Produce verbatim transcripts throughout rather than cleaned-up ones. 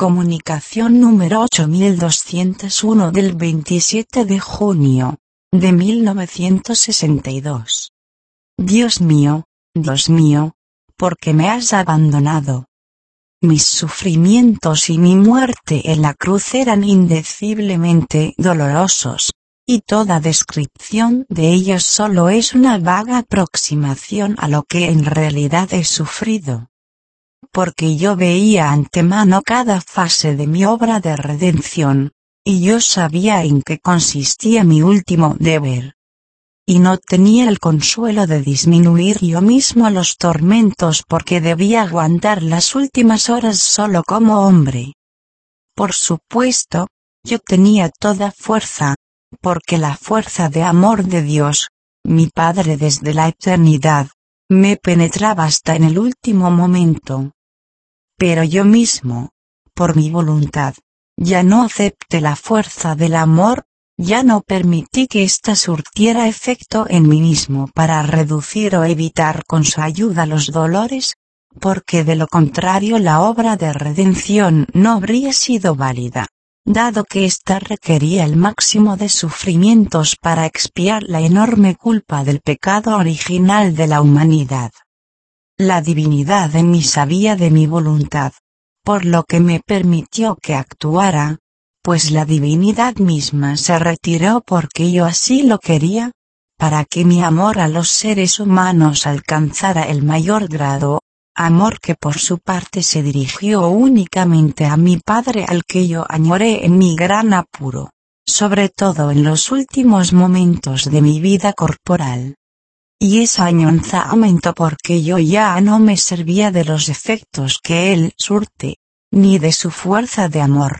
Comunicación número ocho mil doscientos uno del veintisiete de junio de mil novecientos sesenta y dos. Dios mío, Dios mío, ¿por qué me has abandonado? Mis sufrimientos y mi muerte en la cruz eran indeciblemente dolorosos, y toda descripción de ellos solo es una vaga aproximación a lo que en realidad he sufrido. Porque yo veía antemano cada fase de mi obra de redención, y yo sabía en qué consistía mi último deber. Y no tenía el consuelo de disminuir yo mismo los tormentos porque debía aguantar las últimas horas solo como hombre. Por supuesto, yo tenía toda fuerza, porque la fuerza de amor de Dios, mi Padre desde la eternidad, me penetraba hasta en el último momento. Pero yo mismo, por mi voluntad, ya no acepté la fuerza del amor, ya no permití que ésta surtiera efecto en mí mismo para reducir o evitar con su ayuda los dolores, porque de lo contrario la obra de redención no habría sido válida, dado que ésta requería el máximo de sufrimientos para expiar la enorme culpa del pecado original de la humanidad. La divinidad en mí sabía de mi voluntad, por lo que me permitió que actuara, pues la divinidad misma se retiró porque yo así lo quería, para que mi amor a los seres humanos alcanzara el mayor grado, amor que por su parte se dirigió únicamente a mi Padre al que yo añoré en mi gran apuro, sobre todo en los últimos momentos de mi vida corporal. Y esa añoranza aumentó porque yo ya no me servía de los efectos que él surte, ni de su fuerza de amor.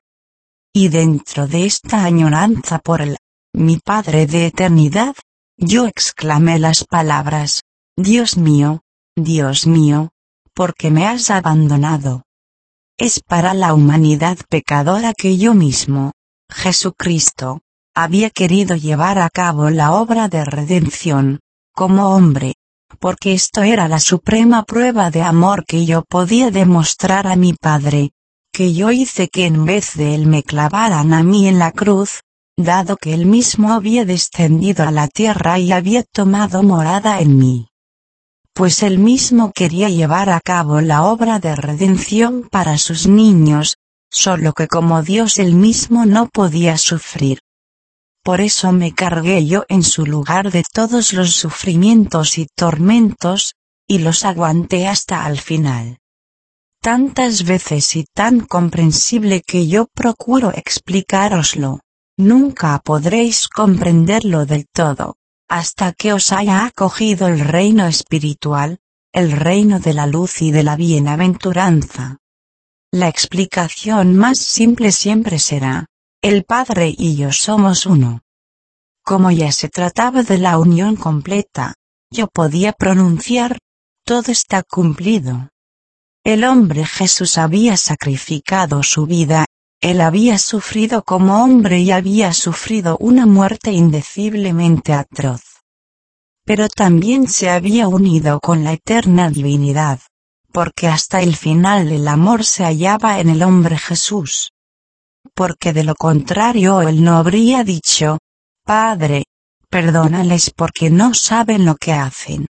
Y dentro de esta añoranza por él, mi Padre de eternidad, yo exclamé las palabras: Dios mío, Dios mío, ¿por qué me has abandonado? Es para la humanidad pecadora que yo mismo, Jesucristo, había querido llevar a cabo la obra de redención, como hombre, porque esto era la suprema prueba de amor que yo podía demostrar a mi Padre, que yo hice que en vez de él me clavaran a mí en la cruz, dado que él mismo había descendido a la tierra y había tomado morada en mí. Pues él mismo quería llevar a cabo la obra de redención para sus niños, solo que como Dios él mismo no podía sufrir. Por eso me cargué yo en su lugar de todos los sufrimientos y tormentos, y los aguanté hasta al final. Tantas veces y tan comprensible que yo procuro explicároslo, nunca podréis comprenderlo del todo, hasta que os haya acogido el reino espiritual, el reino de la luz y de la bienaventuranza. La explicación más simple siempre será: el Padre y yo somos uno. Como ya se trataba de la unión completa, yo podía pronunciar: todo está cumplido. El hombre Jesús había sacrificado su vida, él había sufrido como hombre y había sufrido una muerte indeciblemente atroz. Pero también se había unido con la eterna divinidad, porque hasta el final el amor se hallaba en el hombre Jesús. Porque de lo contrario él no habría dicho: Padre, perdónales porque no saben lo que hacen.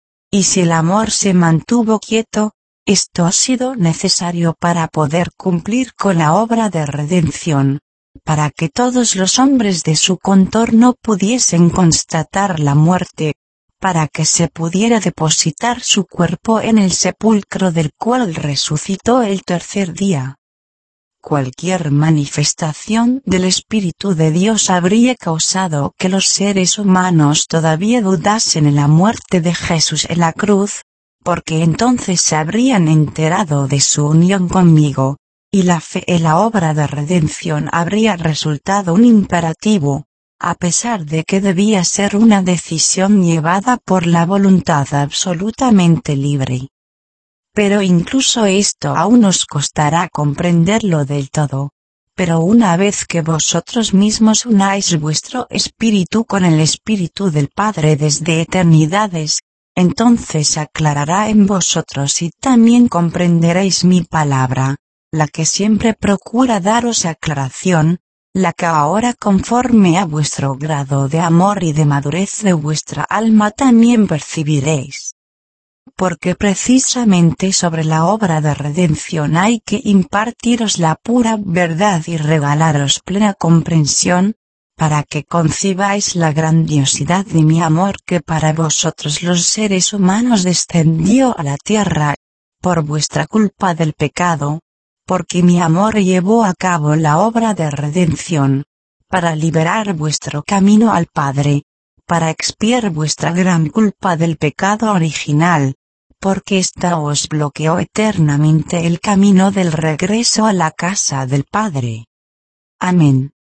Y si el amor se mantuvo quieto, esto ha sido necesario para poder cumplir con la obra de redención, para que todos los hombres de su contorno pudiesen constatar la muerte, para que se pudiera depositar su cuerpo en el sepulcro del cual resucitó el tercer día. Cualquier manifestación del Espíritu de Dios habría causado que los seres humanos todavía dudasen en la muerte de Jesús en la cruz, porque entonces se habrían enterado de su unión conmigo, y la fe en la obra de redención habría resultado un imperativo, a pesar de que debía ser una decisión llevada por la voluntad absolutamente libre. Pero incluso esto aún os costará comprenderlo del todo. Pero una vez que vosotros mismos unáis vuestro espíritu con el espíritu del Padre desde eternidades, entonces aclarará en vosotros y también comprenderéis mi palabra, la que siempre procura daros aclaración, la que ahora conforme a vuestro grado de amor y de madurez de vuestra alma también percibiréis. Porque precisamente sobre la obra de redención hay que impartiros la pura verdad y regalaros plena comprensión, para que concibáis la grandiosidad de mi amor que para vosotros los seres humanos descendió a la tierra, por vuestra culpa del pecado, porque mi amor llevó a cabo la obra de redención, para liberar vuestro camino al Padre, para expiar vuestra gran culpa del pecado original, porque ésta os bloqueó eternamente el camino del regreso a la casa del Padre. Amén.